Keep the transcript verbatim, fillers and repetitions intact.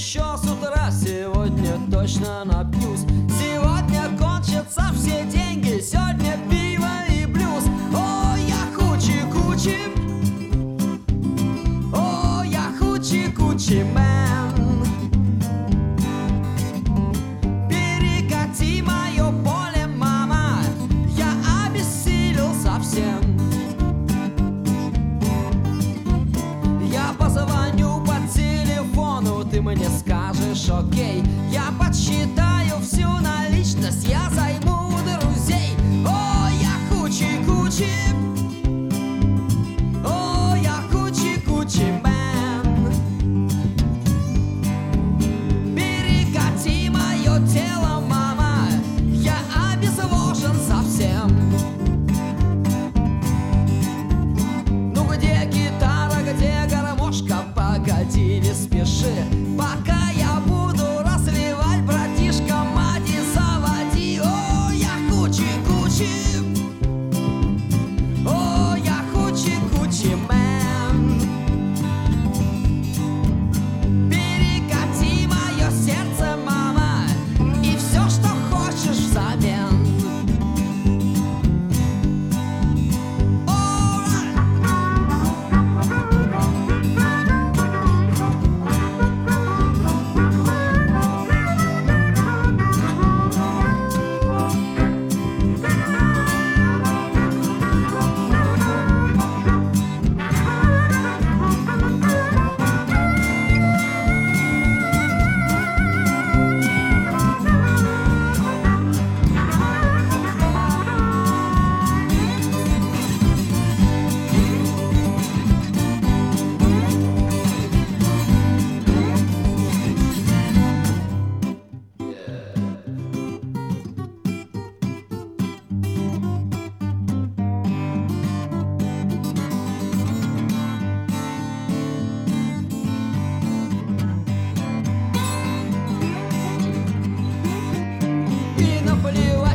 еще с утра, сегодня точно напьюсь. Сегодня кончатся все деньги, сегодня пиво и блюз. О, я хучи-кучи, о, я хучи-кучи мэн. Перекати мое поле, мама, я обессилел совсем. Я позвоню по телефону, ты мне скажешь окей. Я подсчитаю всю наличность, я займу у друзей. О, я хучи-кучи, о, я хучи-кучи мэн. Перекати мое тело, мама, я обезвожен совсем. Ну где гитара, где гармошка? Погоди, не спеши, пока я буду разливать, братишка, мать и заводи. О, я хучи-кучи, о, я хучи-кучи мэн. Перекати мое сердце, мама, и все, что хочешь взамен. И наплевать